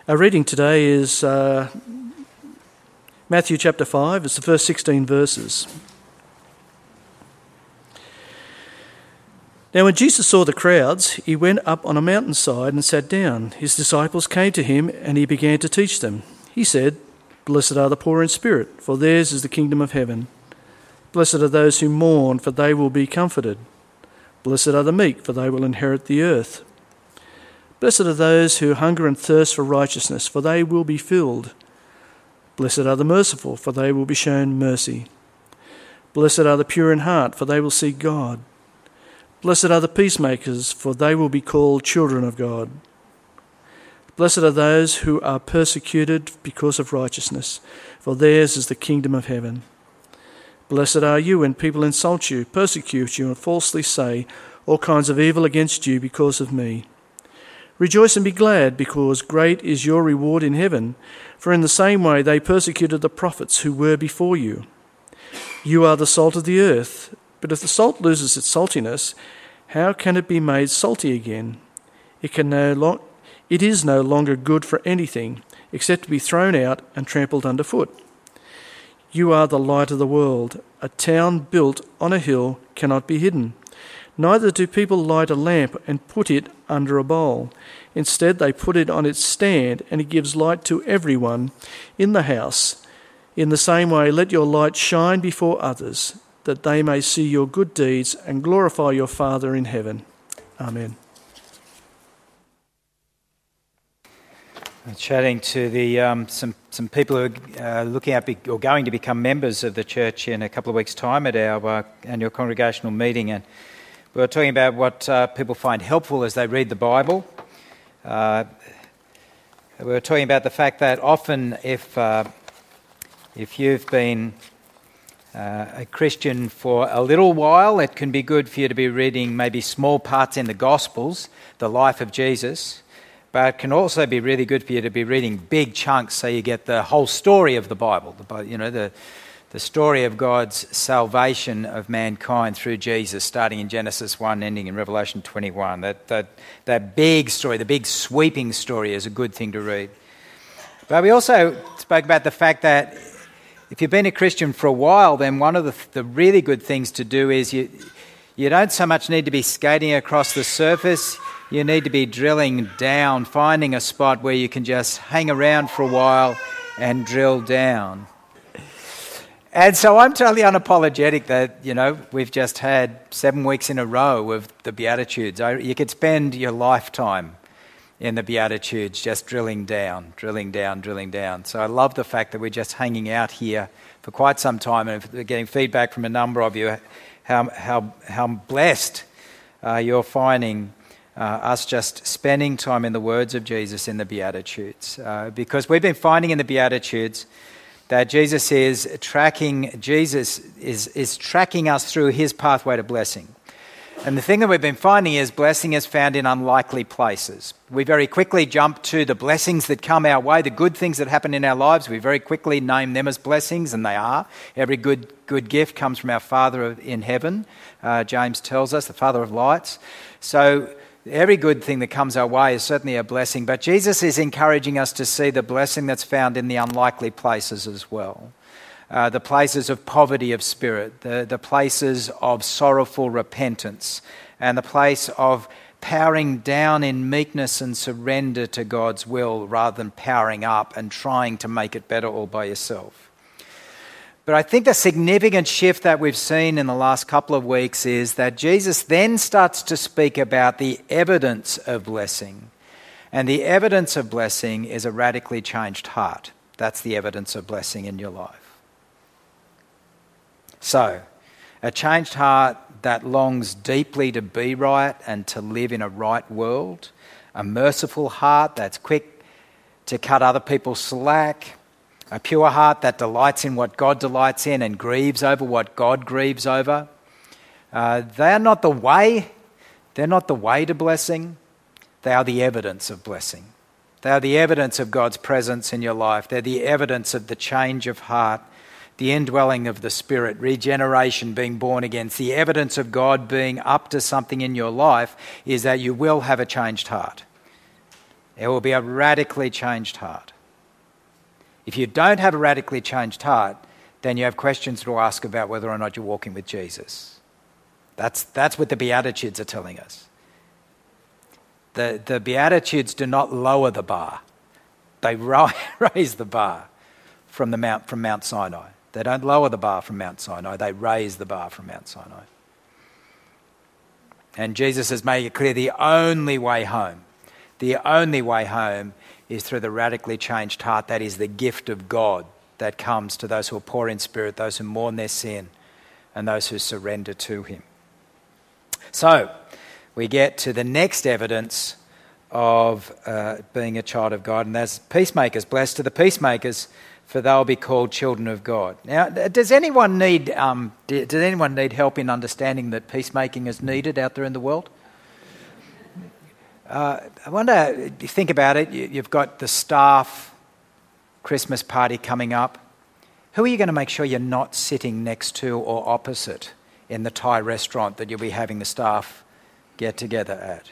Our reading today is Matthew chapter 5. It's the first 16 verses. Now when Jesus saw the crowds, he went up on a mountainside and sat down. His disciples came to him and he began to teach them. He said, "Blessed are the poor in spirit, for theirs is the kingdom of heaven. Blessed are those who mourn, for they will be comforted. Blessed are the meek, for they will inherit the earth. Blessed are those who hunger and thirst for righteousness, for they will be filled. Blessed are the merciful, for they will be shown mercy. Blessed are the pure in heart, for they will see God. Blessed are the peacemakers, for they will be called children of God. Blessed are those who are persecuted because of righteousness, for theirs is the kingdom of heaven. Blessed are you when people insult you, persecute you, and falsely say all kinds of evil against you because of me. Rejoice and be glad, because great is your reward in heaven, for in the same way they persecuted the prophets who were before you. You are the salt of the earth, but if the salt loses its saltiness, how can it be made salty again? It is no longer good for anything, except to be thrown out and trampled underfoot. You are the light of the world. A town built on a hill cannot be hidden. Neither do people light a lamp and put it under a bowl. Instead, they put it on its stand, and it gives light to everyone in the house. In the same way, let your light shine before others, that they may see your good deeds and glorify your Father in heaven." Amen. Chatting to the some people who are looking at or going to become members of the church in a couple of weeks' time at our annual congregational meeting, and we were talking about what people find helpful as they read the Bible. We were talking about the fact that often if you've been a Christian for a little while, it can be good for you to be reading maybe small parts in the Gospels, the life of Jesus, but it can also be really good for you to be reading big chunks so you get the whole story of the Bible, the story of God's salvation of mankind through Jesus, starting in Genesis 1, ending in Revelation 21. That big story, the big sweeping story, is a good thing to read. But we also spoke about the fact that if you've been a Christian for a while, then one of the really good things to do is you don't so much need to be skating across the surface. You need to be drilling down, finding a spot where you can just hang around for a while and drill down. And so I'm totally unapologetic that, we've just had 7 weeks in a row of the Beatitudes. You could spend your lifetime in the Beatitudes just drilling down. So I love the fact that we're just hanging out here for quite some time, and getting feedback from a number of you how blessed you're finding us just spending time in the words of Jesus in the Beatitudes. Because we've been finding in the Beatitudes that Jesus is tracking us through his pathway to blessing. And the thing that we've been finding is blessing is found in unlikely places. We very quickly jump to the blessings that come our way, the good things that happen in our lives. We very quickly name them as blessings, and they are. Every good gift comes from our Father in heaven, James tells us, the Father of lights. So every good thing that comes our way is certainly a blessing, but Jesus is encouraging us to see the blessing that's found in the unlikely places as well. The places of poverty of spirit, the places of sorrowful repentance, and the place of powering down in meekness and surrender to God's will rather than powering up and trying to make it better all by yourself. But I think the significant shift that we've seen in the last couple of weeks is that Jesus then starts to speak about the evidence of blessing. And the evidence of blessing is a radically changed heart. That's the evidence of blessing in your life. So, a changed heart that longs deeply to be right and to live in a right world. A merciful heart that's quick to cut other people slack. A pure heart that delights in what God delights in and grieves over what God grieves over. They are not the way. They're not the way to blessing. They are the evidence of blessing. They are the evidence of God's presence in your life. They're the evidence of the change of heart, the indwelling of the Spirit, regeneration, being born again. It's the evidence of God being up to something in your life is that you will have a changed heart. It will be a radically changed heart. If you don't have a radically changed heart, then you have questions to ask about whether or not you're walking with Jesus. That's what the Beatitudes are telling us. The Beatitudes do not lower the bar. They raise the bar from Mount Sinai. They don't lower the bar from Mount Sinai. They raise the bar from Mount Sinai. And Jesus has made it clear the only way home is through the radically changed heart. That is the gift of God that comes to those who are poor in spirit, those who mourn their sin, and those who surrender to him. So, we get to the next evidence of being a child of God, and that's peacemakers. Blessed are the peacemakers, for they'll be called children of God. Now, does anyone need help in understanding that peacemaking is needed out there in the world? I wonder, if you think about it, you've got the staff Christmas party coming up. Who are you going to make sure you're not sitting next to or opposite in the Thai restaurant that you'll be having the staff get together at?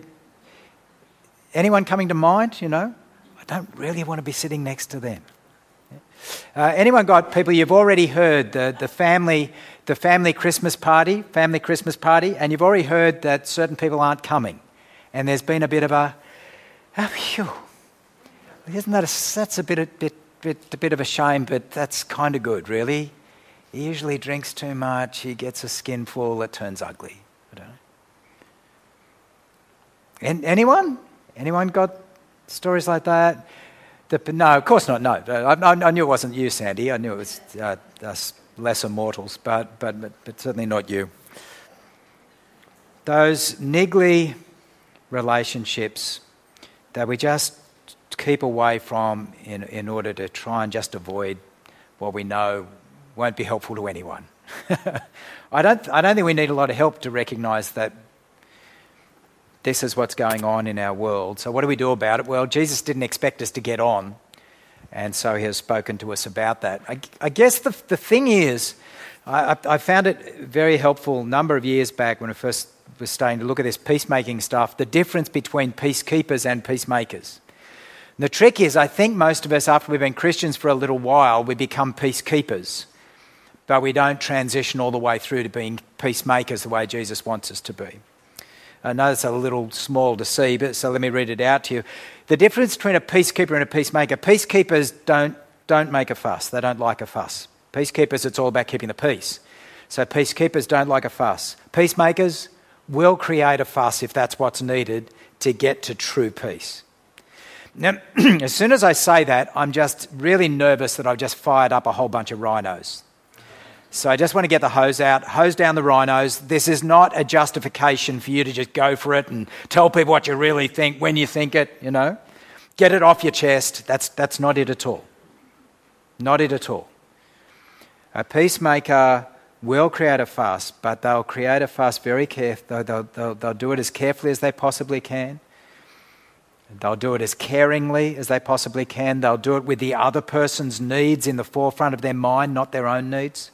Anyone coming to mind, I don't really want to be sitting next to them. Anyone got people you've already heard, the family Christmas party, and you've already heard that certain people aren't coming. And there's been a bit of isn't that's a bit of a shame, but that's kind of good, really. He usually drinks too much, he gets a skinful, it turns ugly. I don't know. Anyone? Anyone got stories like that? No, of course not, no. I knew it wasn't you, Sandy. I knew it was us lesser mortals, but certainly not you. Those niggly relationships that we just keep away from in order to try and just avoid what we know won't be helpful to anyone. I don't think we need a lot of help to recognise that this is what's going on in our world. So what do we do about it? Well, Jesus didn't expect us to get on, and so he has spoken to us about that. I guess the thing is, I found it very helpful a number of years back when I first was starting to look at this peacemaking stuff, the difference between peacekeepers and peacemakers. And the trick is, I think most of us, after we've been Christians for a little while, we become peacekeepers, but we don't transition all the way through to being peacemakers the way Jesus wants us to be. I know it's a little small to see, but so let me read it out to you. The difference between a peacekeeper and a peacemaker: peacekeepers don't make a fuss. They don't like a fuss. Peacekeepers, it's all about keeping the peace. So peacekeepers don't like a fuss. Peacemakers will create a fuss if that's what's needed to get to true peace. Now, as soon as I say that, I'm just really nervous that I've just fired up a whole bunch of rhinos. So I just want to get the hose out, hose down the rhinos. This is not a justification for you to just go for it and tell people what you really think when you think it, Get it off your chest. That's not it at all. Not it at all. A peacemaker will create a fuss, but they'll create a fuss very carefully. They'll do it as carefully as they possibly can. They'll do it as caringly as they possibly can. They'll do it with the other person's needs in the forefront of their mind, not their own needs.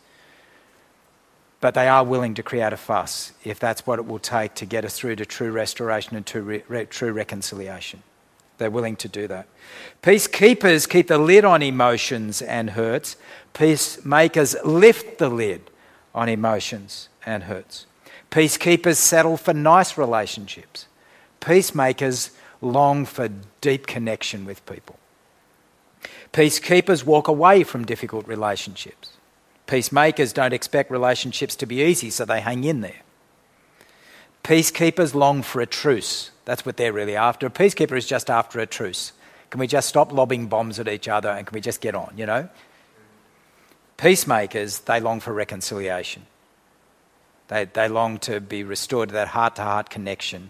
But they are willing to create a fuss if that's what it will take to get us through to true restoration and true reconciliation. They're willing to do that. Peacekeepers keep the lid on emotions and hurts. Peacemakers lift the lid on emotions and hurts. Peacekeepers settle for nice relationships. Peacemakers long for deep connection with people. Peacekeepers walk away from difficult relationships. Peacemakers don't expect relationships to be easy, so they hang in there. Peacekeepers long for a truce. That's what they're really after. A peacekeeper is just after a truce. Can we just stop lobbing bombs at each other and can we just get on, Peacemakers, they long for reconciliation. They long to be restored to that heart-to-heart connection.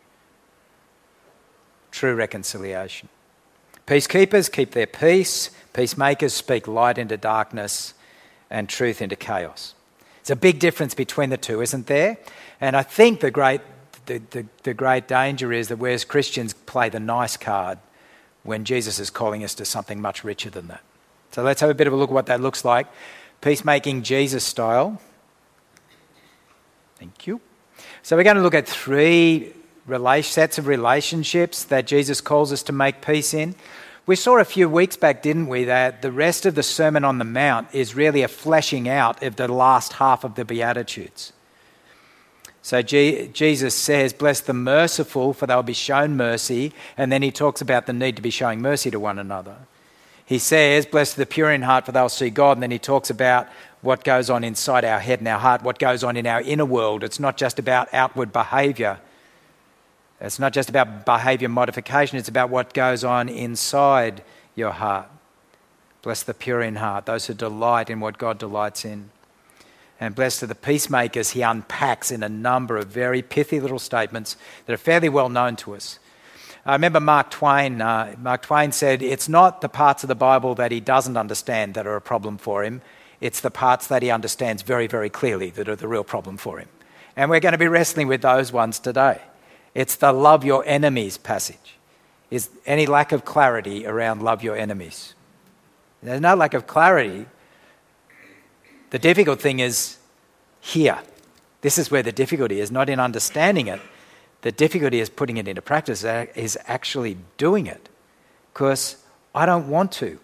True reconciliation. Peacekeepers keep their peace. Peacemakers speak light into darkness and truth into chaos. It's a big difference between the two, isn't there? And I think the great danger is that we as Christians play the nice card when Jesus is calling us to something much richer than that. So let's have a bit of a look at what that looks like. Peacemaking Jesus style. Thank you. So we're going to look at three sets of relationships that Jesus calls us to make peace in. We saw a few weeks back, didn't we, that the rest of the Sermon on the Mount is really a fleshing out of the last half of the Beatitudes. So Jesus says, bless the merciful, for they'll be shown mercy. And then he talks about the need to be showing mercy to one another. He says, bless the pure in heart, for they'll see God. And then he talks about what goes on inside our head and our heart, what goes on in our inner world. It's not just about outward behaviour. It's not just about behaviour modification. It's about what goes on inside your heart. Bless the pure in heart, those who delight in what God delights in. And blessed are the peacemakers, he unpacks in a number of very pithy little statements that are fairly well known to us. I remember Mark Twain. Mark Twain said, it's not the parts of the Bible that he doesn't understand that are a problem for him. It's the parts that he understands very, very clearly that are the real problem for him. And we're going to be wrestling with those ones today. It's the love your enemies passage. Is any lack of clarity around love your enemies? There's no lack of clarity. The difficult thing is here. This is where the difficulty is, not in understanding it. The difficulty is putting it into practice, is actually doing it. Because I don't want to.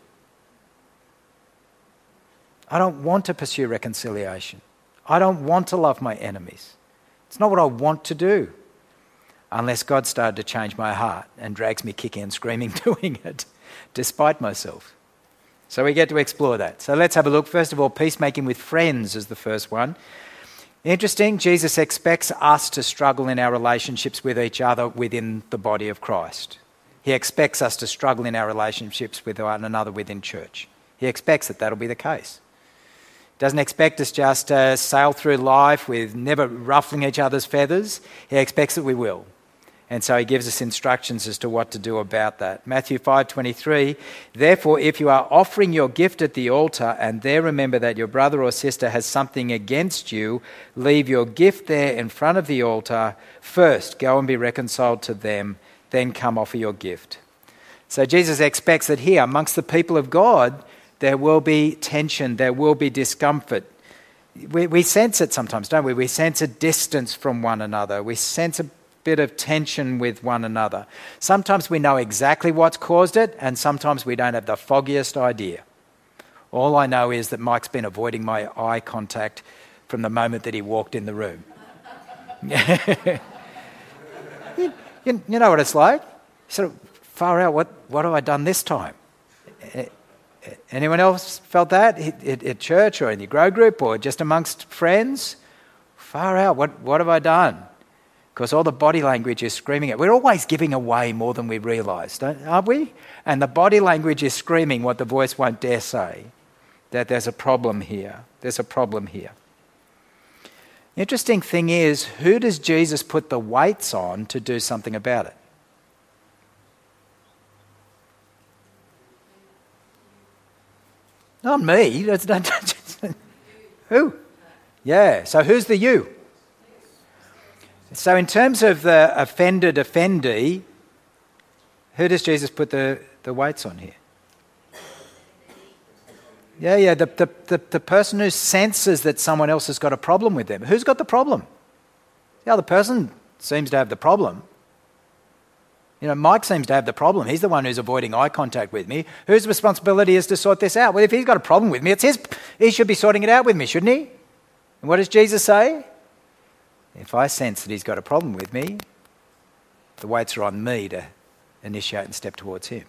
I don't want to pursue reconciliation. I don't want to love my enemies. It's not what I want to do. Unless God started to change my heart and drags me kicking and screaming doing it, despite myself. So we get to explore that. So let's have a look. First of all, peacemaking with friends is the first one. Interesting, Jesus expects us to struggle in our relationships with each other within the body of Christ. He expects us to struggle in our relationships with one another within church. He expects that that'll be the case. He doesn't expect us just to sail through life with never ruffling each other's feathers. He expects that we will. And so he gives us instructions as to what to do about that. Matthew 5:23, therefore, if you are offering your gift at the altar and there remember that your brother or sister has something against you, leave your gift there in front of the altar. First, go and be reconciled to them, then come offer your gift. So Jesus expects that here, amongst the people of God, there will be tension, there will be discomfort. We sense it sometimes, don't we? We sense a distance from one another. We sense a bit of tension with one another. Sometimes we know exactly what's caused it, and sometimes we don't have the foggiest idea. All I know is that Mike's been avoiding my eye contact from the moment that he walked in the room. you know what it's like? Sort of far out, what have I done this time? Anyone else felt that at church or in your grow group or just amongst friends? Far out, what have I done? Because all the body language is screaming it. We're always giving away more than we realise, aren't we? And the body language is screaming what the voice won't dare say, that there's a problem here. There's a problem here. Interesting thing is, who does Jesus put the weights on to do something about it? Not me. Who? Yeah, so who's the you? So in terms of the offended offendee, who does Jesus put the weights on here? Yeah, the person who senses that someone else has got a problem with them. Who's got the problem? The other person seems to have the problem. Mike seems to have the problem. He's the one who's avoiding eye contact with me. Whose responsibility is to sort this out? Well, if he's got a problem with me, it's his. He should be sorting it out with me, shouldn't he? And what does Jesus say? If I sense that he's got a problem with me, the weights are on me to initiate and step towards him.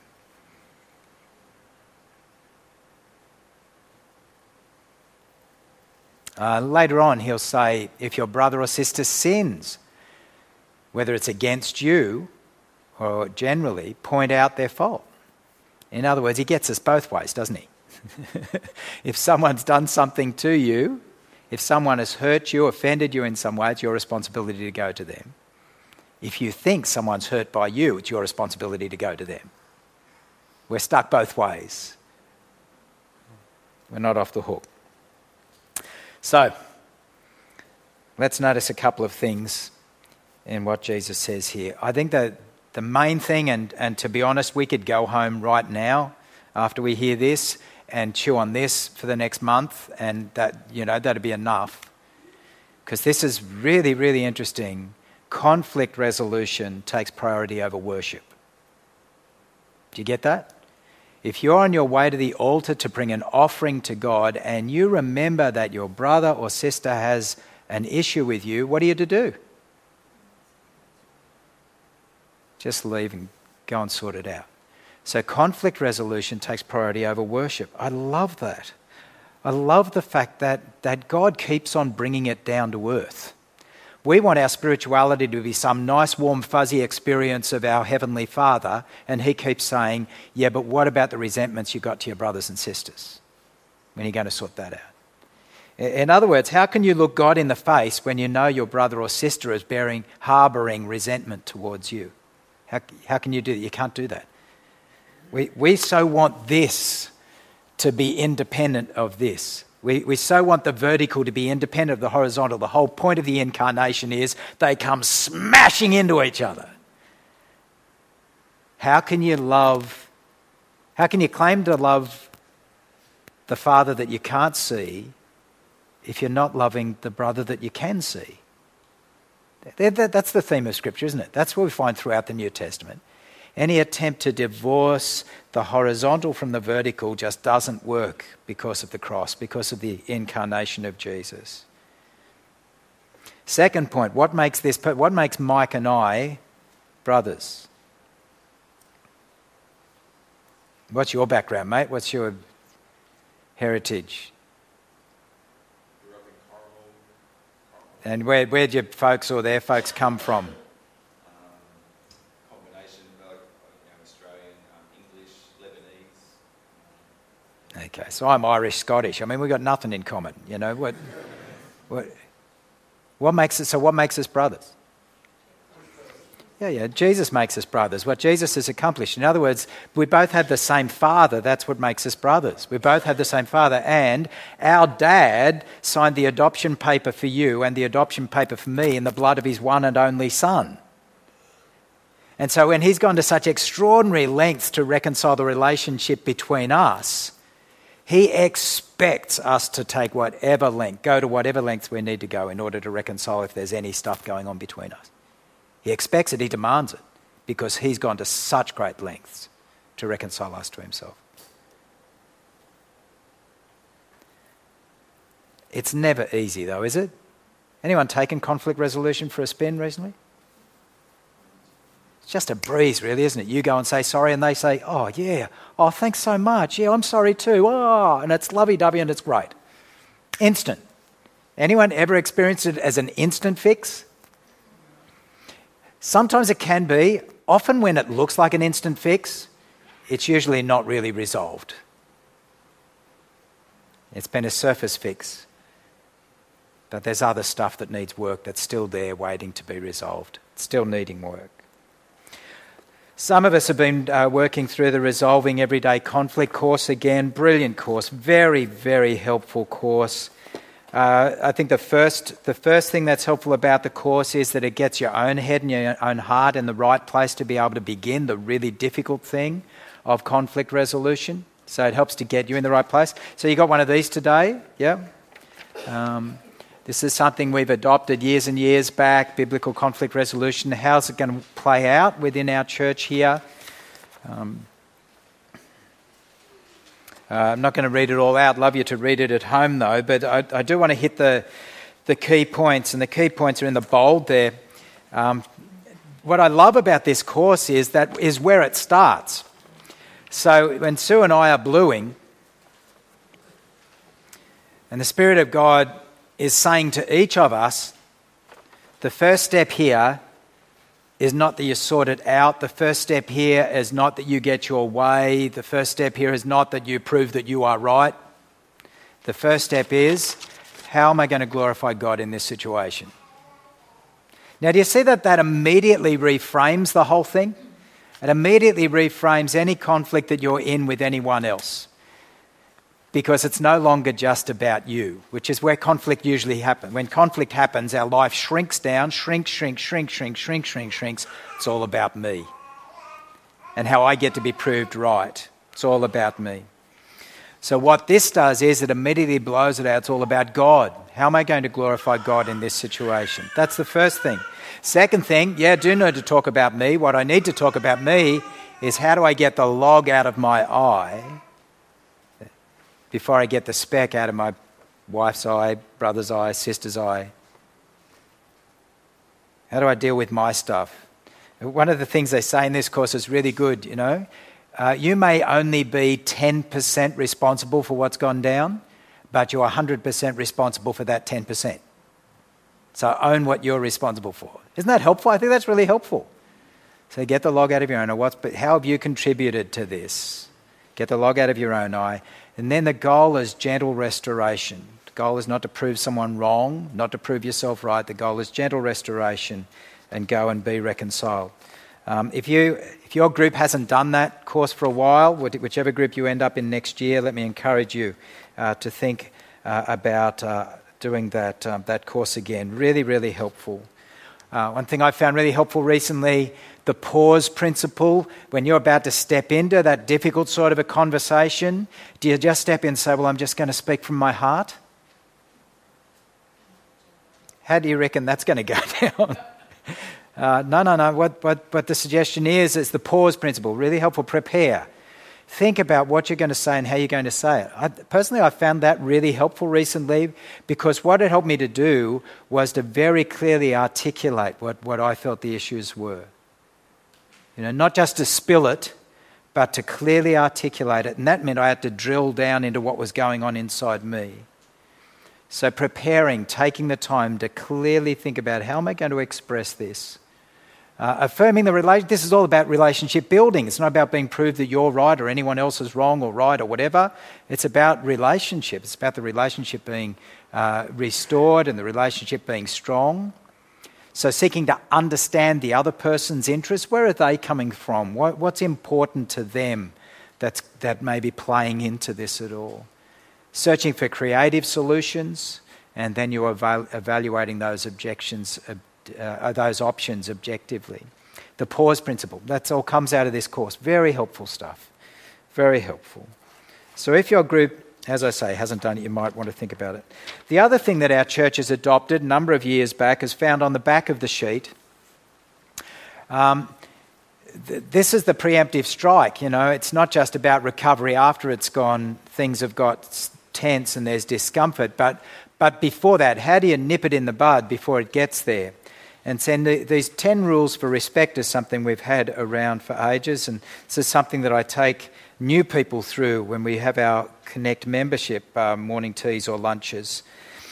Later on, he'll say, if your brother or sister sins, whether it's against you or generally, point out their fault. In other words, he gets us both ways, doesn't he? If someone's done something to you, if someone has hurt you, offended you in some way, it's your responsibility to go to them. If you think someone's hurt by you, it's your responsibility to go to them. We're stuck both ways. We're not off the hook. So, let's notice a couple of things in what Jesus says here. I think that the main thing, and to be honest, we could go home right now after we hear this and chew on this for the next month, and that'd be enough. Because this is really, really interesting conflict resolution takes priority over worship. Do you get that? If you're on your way to the altar to bring an offering to God and you remember that your brother or sister has an issue with you, what are you to do? Just leave and go and sort it out. So conflict resolution takes priority over worship. I love that. I love the fact that God keeps on bringing it down to earth. We want our spirituality to be some nice, warm, fuzzy experience of our Heavenly Father, and he keeps saying, yeah, but what about the resentments you got to your brothers and sisters? When are you going to sort that out? In other words, how can you look God in the face when you know your brother or sister is harbouring resentment towards you? How can you do that? You can't do that. We so want this to be independent of this. We so want the vertical to be independent of the horizontal. The whole point of the incarnation is they come smashing into each other. How can you claim to love the Father that you can't see if you're not loving the brother that you can see? That's the theme of Scripture, isn't it? That's what we find throughout the New Testament. Any attempt to divorce the horizontal from the vertical just doesn't work because of the cross, because of the incarnation of Jesus. Second point, what makes Mike and I brothers? What's your background, mate? What's your heritage? Grew up in Carmel. And where'd your folks or their folks come from? Combination of Australian, English, Lebanese. Okay, so I'm Irish, Scottish. I mean, we've got nothing in common, you know. What makes us brothers? Yeah, Jesus makes us brothers. What Jesus has accomplished. In other words, we both have the same Father. That's what makes us brothers. We both have the same Father. And our dad signed the adoption paper for you and the adoption paper for me in the blood of his one and only Son. And so when he's gone to such extraordinary lengths to reconcile the relationship between us, he expects us to go to whatever lengths we need to go in order to reconcile if there's any stuff going on between us. He expects it, he demands it, because he's gone to such great lengths to reconcile us to himself. It's never easy though, is it? Anyone taken conflict resolution for a spin recently? It's just a breeze really, isn't it? You go and say sorry and they say, oh yeah, oh thanks so much, yeah I'm sorry too, oh, and it's lovey-dovey and it's great. Instant. Anyone ever experienced it as an instant fix? Sometimes it can be. Often when it looks like an instant fix, it's usually not really resolved. It's been a surface fix. But there's other stuff that needs work that's still there waiting to be resolved. It's still needing work. Some of us have been working through the Resolving Everyday Conflict course again. Brilliant course. Very, very helpful course. I think the first thing that's helpful about the course is that it gets your own head and your own heart in the right place to be able to begin the really difficult thing of conflict resolution. So it helps to get you in the right place. So you got one of these today, yeah? This is something we've adopted years and years back, biblical conflict resolution. How's it going to play out within our church here? I'm not going to read it all out. Love you to read it at home though, but I do want to hit the key points, and the key points are in the bold there. What I love about this course is where it starts. So when Sue and I are bluing, and the Spirit of God is saying to each of us, the first step here is not that you sort it out. The first step here is not that you get your way. The first step here is not that you prove that you are right. The first step is, how am I going to glorify God in this situation? Now, do you see that immediately reframes the whole thing? It immediately reframes any conflict that you're in with anyone else. Because it's no longer just about you, which is where conflict usually happens. When conflict happens, our life shrinks down, shrinks. It's all about me and how I get to be proved right. It's all about me. So what this does is it immediately blows it out. It's all about God. How am I going to glorify God in this situation? That's the first thing. Second thing, I do need to talk about me. What I need to talk about me is how do I get the log out of my eye before I get the speck out of my wife's eye, brother's eye, sister's eye? How do I deal with my stuff? One of the things they say in this course is really good, you know. You may only be 10% responsible for what's gone down, but you're 100% responsible for that 10%. So own what you're responsible for. Isn't that helpful? I think that's really helpful. So get the log out of your own eye. But how have you contributed to this? Get the log out of your own eye. And then the goal is gentle restoration. The goal is not to prove someone wrong, not to prove yourself right. The goal is gentle restoration and go and be reconciled. If your group hasn't done that course for a while, whichever group you end up in next year, let me encourage you to think about doing that course again. Really, really helpful. One thing I found really helpful recently, the pause principle. When you're about to step into that difficult sort of a conversation, do you just step in and say, well, I'm just going to speak from my heart? How do you reckon that's going to go down? No. What the suggestion is the pause principle. Really helpful. Prepare. Think about what you're going to say and how you're going to say it. Personally, I found that really helpful recently because what it helped me to do was to very clearly articulate what I felt the issues were. You know, not just to spill it, but to clearly articulate it. And that meant I had to drill down into what was going on inside me. So preparing, taking the time to clearly think about how am I going to express this? Affirming the relationship. This is all about relationship building. It's not about being proved that you're right or anyone else is wrong or right or whatever. It's about relationship. It's about the relationship being restored and the relationship being strong. So seeking to understand the other person's interests. Where are they coming from? What's important to them that may be playing into this at all? Searching for creative solutions, and then you're evaluating those those options objectively. The pause principle, that all comes out of this course. Very helpful stuff. Very helpful. So if your group, as I say, hasn't done it, you might want to think about it. The other thing that our church has adopted a number of years back is found on the back of the sheet. This is the preemptive strike. You know, it's not just about recovery after it's gone. Things have got tense and there's discomfort. But before that, how do you nip it in the bud before it gets there? And so these 10 rules for respect is something we've had around for ages, and this is something that I take new people through when we have our Connect membership morning teas or lunches.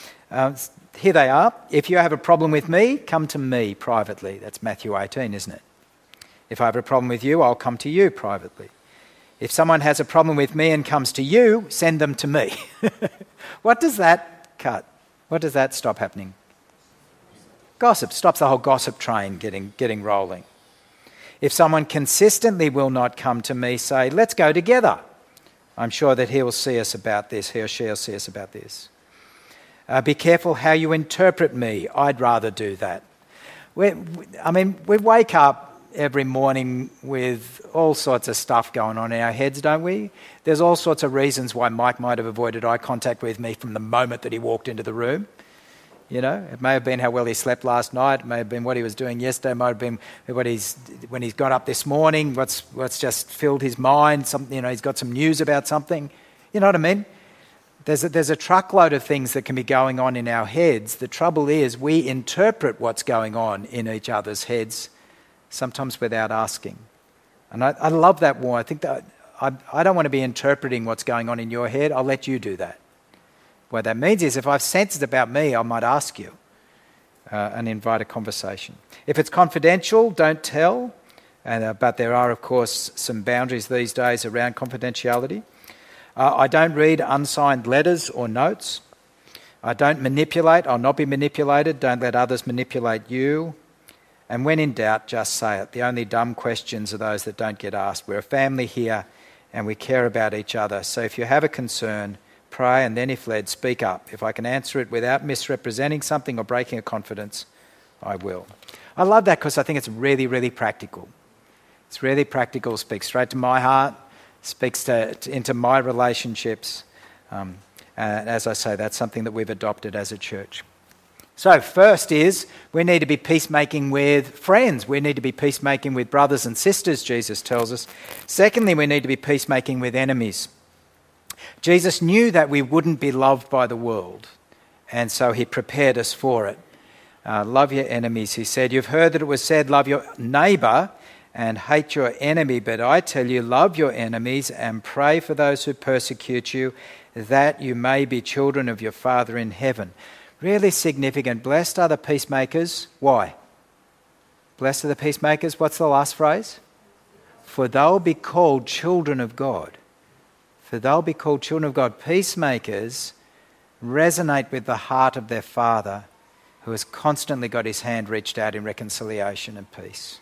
Here they are. If you have a problem with me, come to me privately. That's Matthew 18, isn't it? If I have a problem with you, I'll come to you privately. If someone has a problem with me and comes to you, send them to me. What does that cut? What does that stop happening? Gossip. Stops the whole gossip train getting rolling. If someone consistently will not come to me, say, let's go together. I'm sure that he will see us about this. He or she will see us about this. Be careful how you interpret me. I'd rather do that. We wake up every morning with all sorts of stuff going on in our heads, don't we? There's all sorts of reasons why Mike might have avoided eye contact with me from the moment that he walked into the room. You know, it may have been how well he slept last night. It may have been what he was doing yesterday. It might have been when he's got up this morning. What's just filled his mind. Something, you know, he's got some news about something. You know what I mean? There's a truckload of things that can be going on in our heads. The trouble is we interpret what's going on in each other's heads, sometimes without asking. And I love that war. I think that I don't want to be interpreting what's going on in your head. I'll let you do that. What that means is if I've sensed it about me, I might ask you and invite a conversation. If it's confidential, don't tell. But there are, of course, some boundaries these days around confidentiality. I don't read unsigned letters or notes. I don't manipulate. I'll not be manipulated. Don't let others manipulate you. And when in doubt, just say it. The only dumb questions are those that don't get asked. We're a family here and we care about each other. So if you have a concern, pray, and then if led, speak up. If I can answer it without misrepresenting something or breaking a confidence, I will. I love that because I think it's really, really practical. It's really practical, speaks straight to my heart. speaks into my relationships. As I say, that's something that we've adopted as a church. So first is we need to be peacemaking with friends. We need to be peacemaking with brothers and sisters, Jesus tells us. Secondly, we need to be peacemaking with enemies. Jesus knew that we wouldn't be loved by the world, and so he prepared us for it. Love your enemies, he said. You've heard that it was said, love your neighbour and hate your enemy. But I tell you, love your enemies and pray for those who persecute you, that you may be children of your Father in heaven. Really significant. Blessed are the peacemakers. Why? Blessed are the peacemakers. What's the last phrase? For they'll be called children of God. For they'll be called children of God. Peacemakers resonate with the heart of their Father, who has constantly got his hand reached out in reconciliation and peace.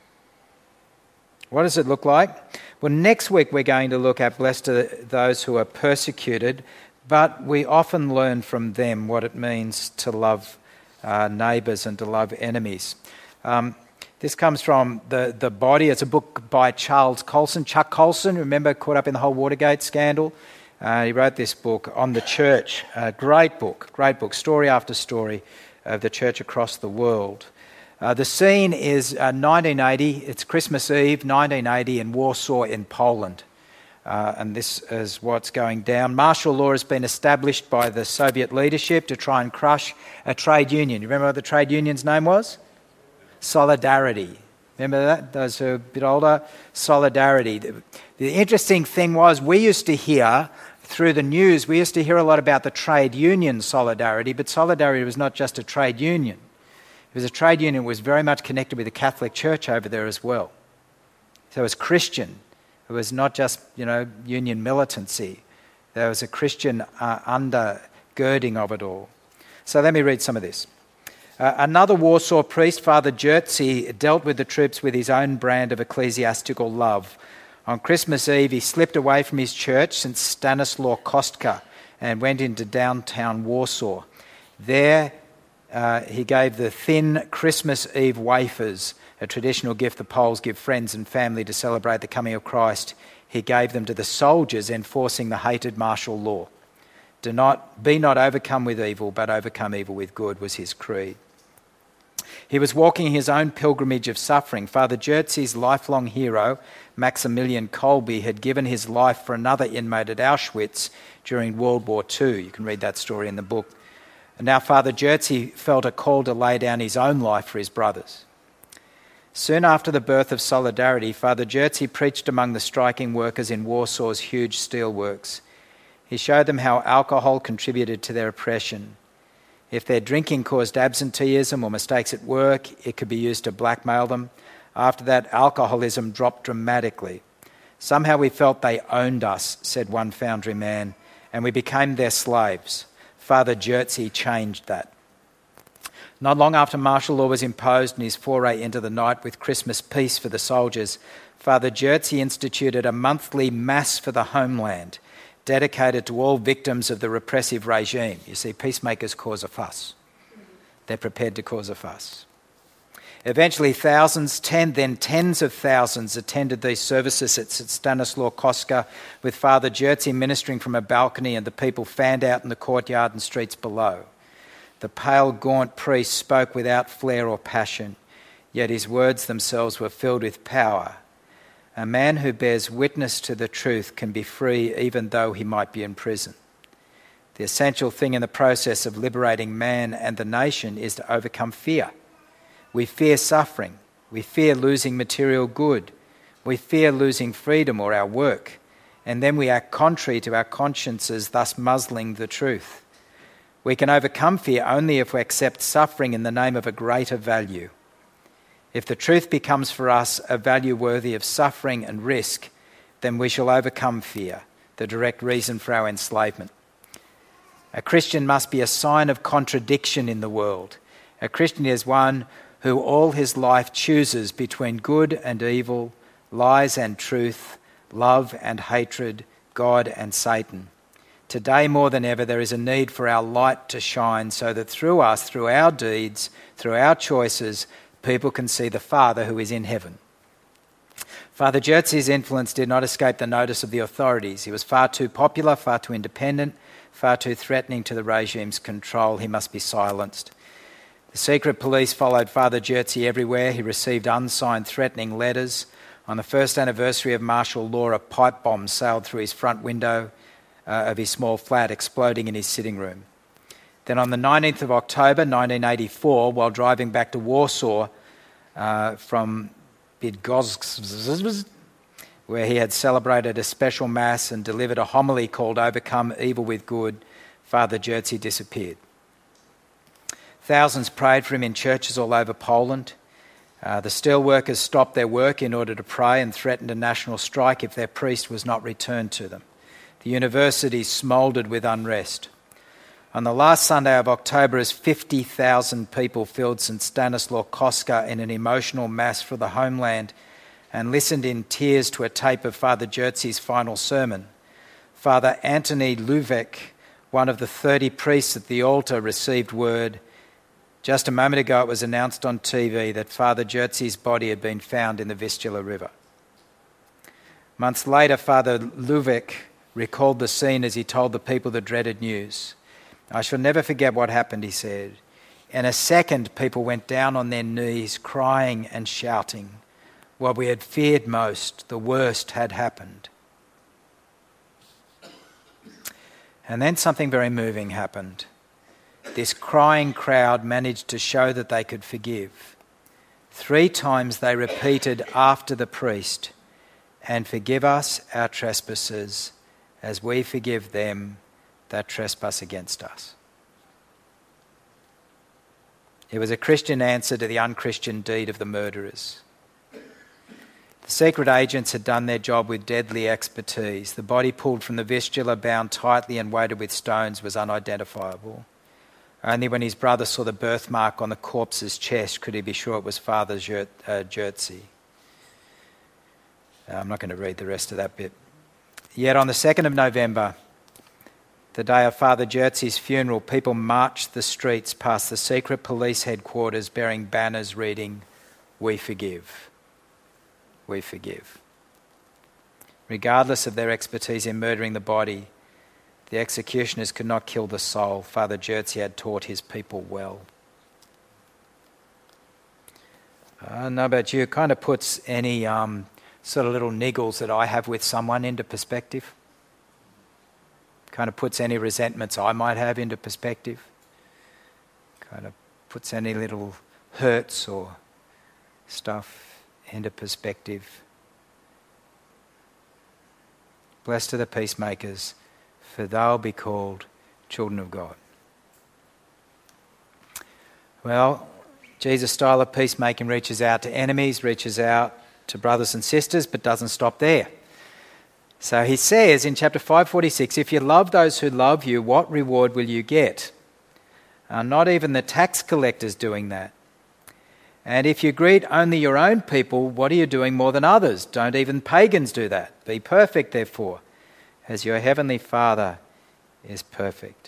What does it look like? Well, next week we're going to look at blessed are those who are persecuted, but we often learn from them what it means to love neighbours and to love enemies. This comes from The Body. It's a book by Charles Colson. Chuck Colson, remember, caught up in the whole Watergate scandal? He wrote this book on the church. Great book, story after story of the church across the world. The scene is 1980. It's Christmas Eve, 1980, in Warsaw in Poland. And this is what's going down. Martial law has been established by the Soviet leadership to try and crush a trade union. You remember what the trade union's name was? Solidarity. Remember that? Those who are a bit older? Solidarity. The interesting thing was we used to hear through the news, we used to hear a lot about the trade union Solidarity, but Solidarity was not just a trade union. It was a trade union that was very much connected with the Catholic Church over there as well. So it was Christian. It was not just, union militancy. There was a Christian undergirding of it all. So let me read some of this. Another Warsaw priest, Father Jerzy, dealt with the troops with his own brand of ecclesiastical love. On Christmas Eve, he slipped away from his church, St. Stanislaw Kostka, and went into downtown Warsaw. There, he gave the thin Christmas Eve wafers, a traditional gift the Poles give friends and family to celebrate the coming of Christ. He gave them to the soldiers enforcing the hated martial law. Be not overcome with evil, but overcome evil with good, was his creed. He was walking his own pilgrimage of suffering. Father Jerzy's lifelong hero, Maximilian Kolbe, had given his life for another inmate at Auschwitz during World War II. You can read that story in the book. And now Father Jerzy felt a call to lay down his own life for his brothers. Soon after the birth of Solidarity, Father Jerzy preached among the striking workers in Warsaw's huge steelworks. He showed them how alcohol contributed to their oppression. If their drinking caused absenteeism or mistakes at work, it could be used to blackmail them. After that, alcoholism dropped dramatically. Somehow we felt they owned us, said one foundry man, and we became their slaves. Father Jerzy changed that. Not long after martial law was imposed and his foray into the night with Christmas peace for the soldiers, Father Jerzy instituted a monthly Mass for the homeland, dedicated to all victims of the repressive regime. You see, peacemakers cause a fuss. They're prepared to cause a fuss. Eventually, thousands, then tens of thousands attended these services at St. Stanislaw Kostka, with Father Jerzy ministering from a balcony and the people fanned out in the courtyard and streets below. The pale, gaunt priest spoke without flair or passion, yet his words themselves were filled with power. A man who bears witness to the truth can be free even though he might be in prison. The essential thing in the process of liberating man and the nation is to overcome fear. We fear suffering. We fear losing material good. We fear losing freedom or our work. And then we act contrary to our consciences, thus muzzling the truth. We can overcome fear only if we accept suffering in the name of a greater value. If the truth becomes for us a value worthy of suffering and risk, then we shall overcome fear, the direct reason for our enslavement. A Christian must be a sign of contradiction in the world. A Christian is one who all his life chooses between good and evil, lies and truth, love and hatred, God and Satan. Today more than ever, there is a need for our light to shine so that through us, through our deeds, through our choices, people can see the Father who is in heaven. Father Jertzi's influence did not escape the notice of the authorities. He was far too popular, far too independent, far too threatening to the regime's control. He must be silenced. The secret police followed Father Jertzi everywhere. He received unsigned threatening letters. On the first anniversary of martial law, a pipe bomb sailed through his front window of his small flat, exploding in his sitting room. Then on the 19th of October 1984, while driving back to Warsaw from Bydgoszcz, where he had celebrated a special mass and delivered a homily called Overcome Evil with Good, Father Jertzi disappeared. Thousands prayed for him in churches all over Poland. The steelworkers stopped their work in order to pray and threatened a national strike if their priest was not returned to them. The universities smouldered with unrest. On the last Sunday of October, as 50,000 people filled St. Stanislaw Kostka in an emotional mass for the homeland and listened in tears to a tape of Father Jertzi's final sermon, Father Antony Luvek, one of the 30 priests at the altar, received word. Just a moment ago it was announced on TV that Father Jertzi's body had been found in the Vistula River. Months later, Father Luvek recalled the scene as he told the people the dreaded news. I shall never forget what happened, he said. In a second, people went down on their knees, crying and shouting. What we had feared most, the worst, had happened. And then something very moving happened. This crying crowd managed to show that they could forgive. 3 times they repeated after the priest, and forgive us our trespasses as we forgive them that trespass against us. It was a Christian answer to the unchristian deed of the murderers. The secret agents had done their job with deadly expertise. The body pulled from the Vistula, bound tightly and weighted with stones, was unidentifiable. Only when his brother saw the birthmark on the corpse's chest could he be sure it was Father Jertzi. I'm not going to read the rest of that bit. Yet on the 2nd of November, the day of Father Jertzi's funeral, people marched the streets past the secret police headquarters bearing banners reading, "We forgive. We forgive." Regardless of their expertise in murdering the body, the executioners could not kill the soul. Father Jertzi had taught his people well. I don't know about you, it kind of puts any sort of little niggles that I have with someone into perspective. Kind of puts any resentments I might have into perspective. Kind of puts any little hurts or stuff into perspective. Blessed are the peacemakers, for they'll be called children of God. Well, Jesus' style of peacemaking reaches out to enemies, reaches out to brothers and sisters, but doesn't stop there. So he says in chapter 5:46, if you love those who love you, what reward will you get? Not even the tax collectors doing that. And if you greet only your own people, what are you doing more than others? Don't even pagans do that. Be perfect, therefore, as your heavenly Father is perfect.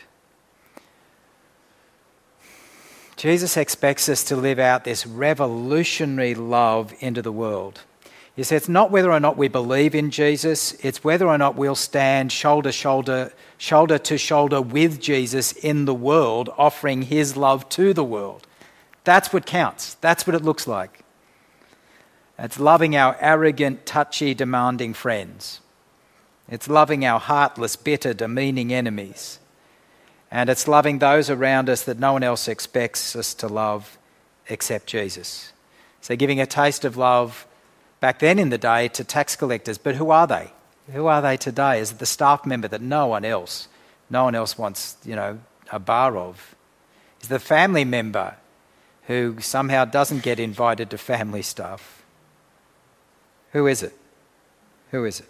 Jesus expects us to live out this revolutionary love into the world. He says it's not whether or not we believe in Jesus, it's whether or not we'll stand shoulder to shoulder with Jesus in the world, offering his love to the world. That's what counts. That's what it looks like. It's loving our arrogant, touchy, demanding friends. It's loving our heartless, bitter, demeaning enemies. And it's loving those around us that no one else expects us to love except Jesus. So giving a taste of love back then in the day to tax collectors. But who are they? Who are they today? Is it the staff member that no one else wants, a bar of? Is the family member who somehow doesn't get invited to family stuff? Who is it? Who is it?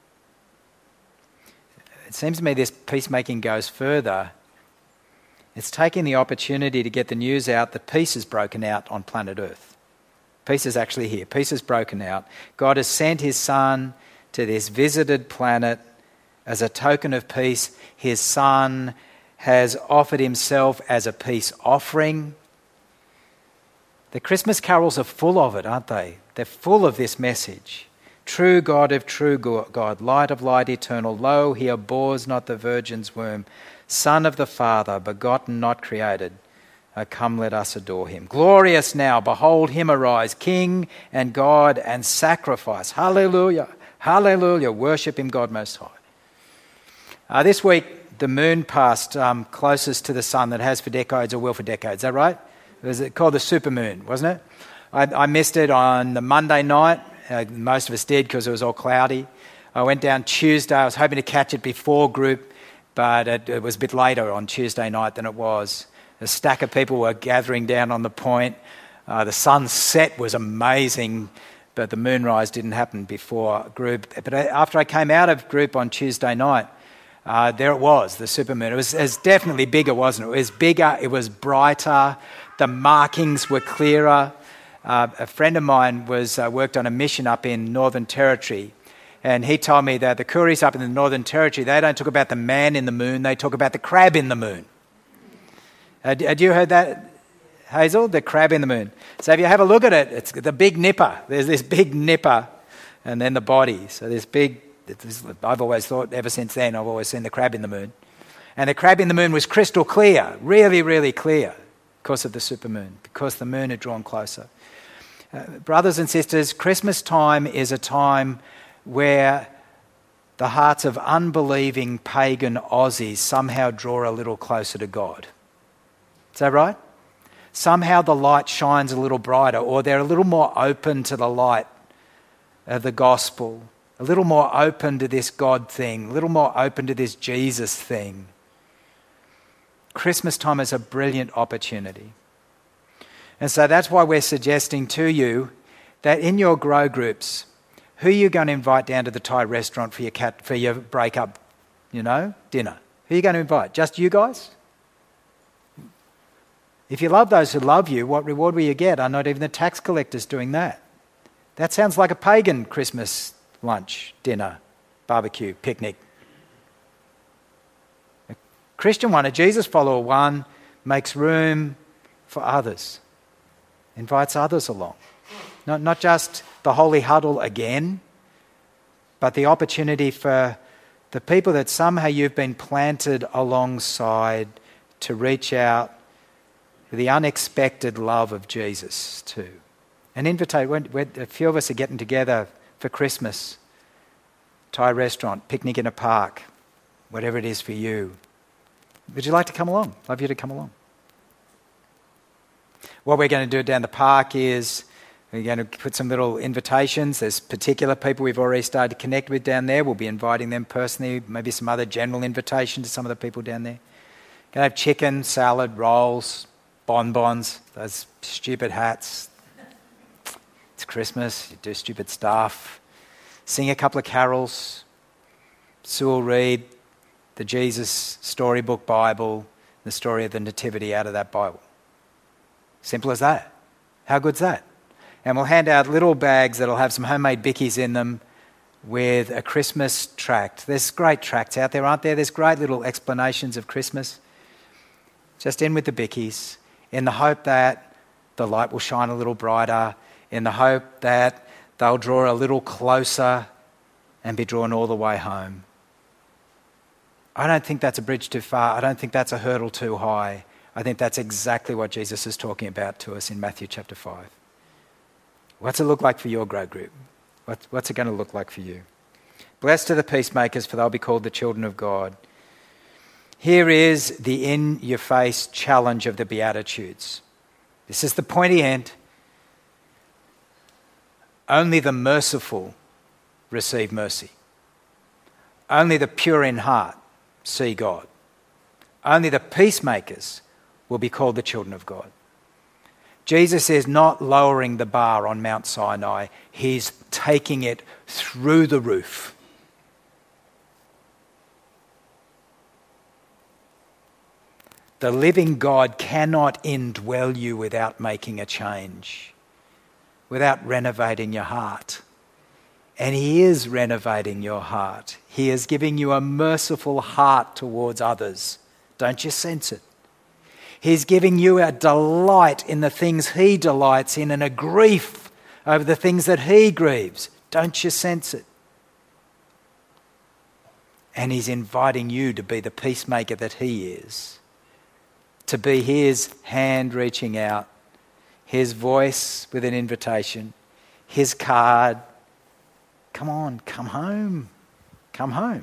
It seems to me this peacemaking goes further. It's taking the opportunity to get the news out that peace has broken out on planet Earth. Peace is actually here. Peace has broken out. God has sent his Son to this visited planet as a token of peace. His Son has offered himself as a peace offering. The Christmas carols are full of it, aren't they? They're full of this message. true God of true God, light of light eternal. Lo, he abhors not the virgin's womb, Son of the Father, begotten, not created. O come, let us adore him. Glorious now, behold him arise, King and God and sacrifice. Hallelujah, hallelujah, worship him, God most high. This week, the moon passed closest to the sun that has for decades or will for decades. Is that right? It was called the supermoon, wasn't it? I missed it on the Monday night. Most of us did because it was all cloudy. I went down Tuesday. I was hoping to catch it before group, but it was a bit later on Tuesday night than it was. A stack of people were gathering down on the point. The sunset was amazing, but the moonrise didn't happen before group. But after I came out of group on Tuesday night, there it was, the supermoon. It was definitely bigger, wasn't it? It was bigger, it was brighter, the markings were clearer. A friend of mine worked on a mission up in Northern Territory, and he told me that the Kooris up in the Northern Territory, they don't talk about the man in the moon, they talk about the crab in the moon. Had you heard that, Hazel? The crab in the moon. So if you have a look at it, it's the big nipper. There's this big nipper and then the body. So I've always thought, ever since then, I've always seen the crab in the moon. And the crab in the moon was crystal clear, really, really clear, because of the supermoon, because the moon had drawn closer. Brothers and sisters, Christmas time is a time where the hearts of unbelieving pagan Aussies somehow draw a little closer to God. Is that right? Somehow the light shines a little brighter, or they're a little more open to the light of the gospel, a little more open to this God thing, a little more open to this Jesus thing. Christmas time is a brilliant opportunity. And so that's why we're suggesting to you that in your grow groups, who are you going to invite down to the Thai restaurant for your break-up, dinner? Who are you going to invite? Just you guys? If you love those who love you, what reward will you get? Are not even the tax collectors doing that? That sounds like a pagan Christmas lunch, dinner, barbecue, picnic. A Christian one, a Jesus follower one, makes room for others, invites others along. Not just the holy huddle again, but the opportunity for the people that somehow you've been planted alongside to reach out with the unexpected love of Jesus too. And invitate, a few of us are getting together for Christmas, Thai restaurant, picnic in a park, whatever it is for you. Would you like to come along? Love you to come along. What we're going to do down the park is we're going to put some little invitations. There's particular people we've already started to connect with down there. We'll be inviting them personally, maybe some other general invitation to some of the people down there. Going to have chicken, salad, rolls, bonbons, those stupid hats. It's Christmas, you do stupid stuff. Sing a couple of carols. Sue will read the Jesus Storybook Bible, the story of the Nativity out of that Bible. Simple as that. How good's that? And we'll hand out little bags that'll have some homemade bickies in them with a Christmas tract. There's great tracts out there, aren't there? There's great little explanations of Christmas. Just in with the bickies, in the hope that the light will shine a little brighter, in the hope that they'll draw a little closer and be drawn all the way home. I don't think that's a bridge too far. I don't think that's a hurdle too high. I think that's exactly what Jesus is talking about to us in Matthew chapter 5. What's it look like for your grow group? What's it going to look like for you? Blessed are the peacemakers, for they'll be called the children of God. Here is the in-your-face challenge of the Beatitudes. This is the pointy end. Only the merciful receive mercy. Only the pure in heart see God. Only the peacemakers will be called the children of God. Jesus is not lowering the bar on Mount Sinai. He's taking it through the roof. The living God cannot indwell you without making a change, without renovating your heart. And He is renovating your heart. He is giving you a merciful heart towards others. Don't you sense it? He's giving you a delight in the things He delights in and a grief over the things that He grieves. Don't you sense it? And he's inviting you to be the peacemaker that he is, to be his hand reaching out, his voice with an invitation, his card. Come on, come home. Come home.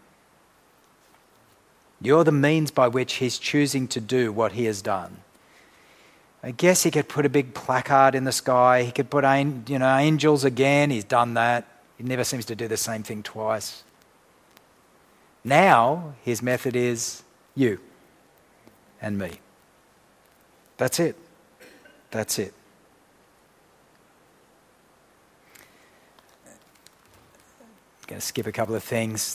You're the means by which he's choosing to do what he has done. I guess he could put a big placard in the sky. He could put angels again. He's done that. He never seems to do the same thing twice. Now his method is you and me. That's it. That's it. I'm going to skip a couple of things.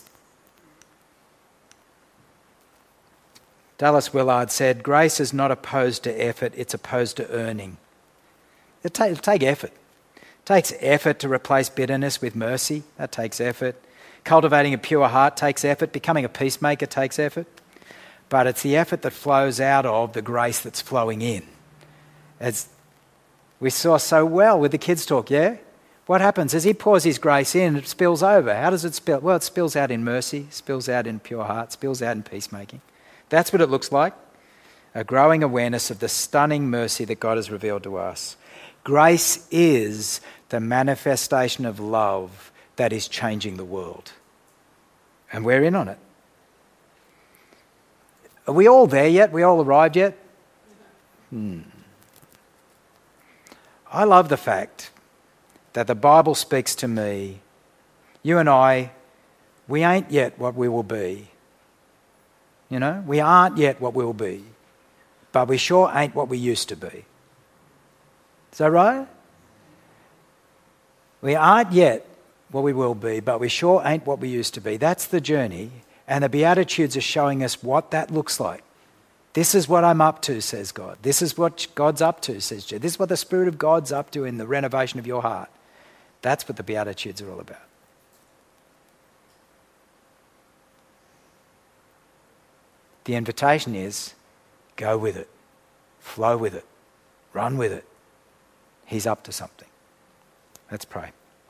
Dallas Willard said, grace is not opposed to effort, it's opposed to earning. It'll take effort. It takes effort to replace bitterness with mercy. That takes effort. Cultivating a pure heart takes effort. Becoming a peacemaker takes effort. But it's the effort that flows out of the grace that's flowing in. As we saw so well with the kids' talk, yeah? What happens? As he pours his grace in, it spills over. How does it spill? Well, it spills out in mercy, spills out in pure heart, spills out in peacemaking. That's what it looks like. A growing awareness of the stunning mercy that God has revealed to us. Grace is the manifestation of love that is changing the world. And we're in on it. Are we all there yet? We all arrived yet? I love the fact that the Bible speaks to me. You and I, we ain't yet what we will be. You know, we aren't yet what we'll be, but we sure ain't what we used to be. Is that right? We aren't yet what we will be, but we sure ain't what we used to be. That's the journey, and the Beatitudes are showing us what that looks like. This is what I'm up to, says God. This is what God's up to, says Jesus. This is what the Spirit of God's up to in the renovation of your heart. That's what the Beatitudes are all about. The invitation is, go with it, flow with it, run with it. He's up to something. Let's pray.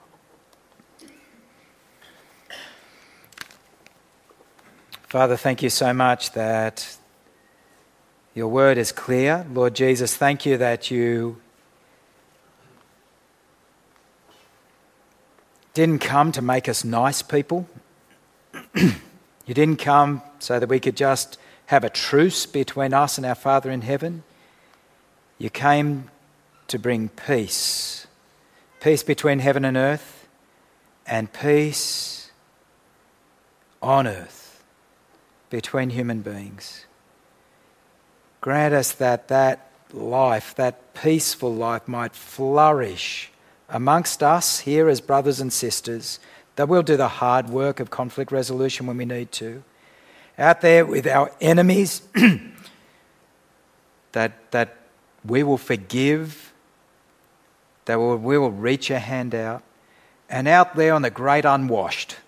Father, thank you so much that your word is clear. Lord Jesus, thank you that you didn't come to make us nice people. You didn't come so that we could just have a truce between us and our Father in heaven. You came to bring peace. Peace between heaven and earth, and peace on earth between human beings. Grant us that life, that peaceful life, might flourish amongst us here as brothers and sisters, that we'll do the hard work of conflict resolution when we need to. Out there with our enemies, that we will forgive, that we will reach a hand out. And out there on the great unwashed,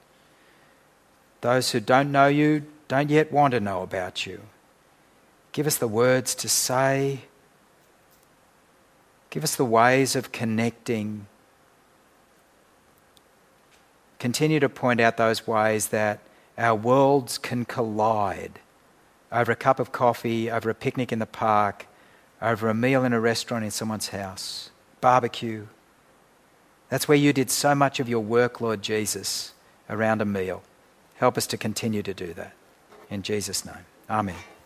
those who don't know you, don't yet want to know about you. Give us the words to say. Give us the ways of connecting. Continue to point out those ways that our worlds can collide over a cup of coffee, over a picnic in the park, over a meal in a restaurant in someone's house, barbecue. That's where you did so much of your work, Lord Jesus, around a meal. Help us to continue to do that. In Jesus' name, amen.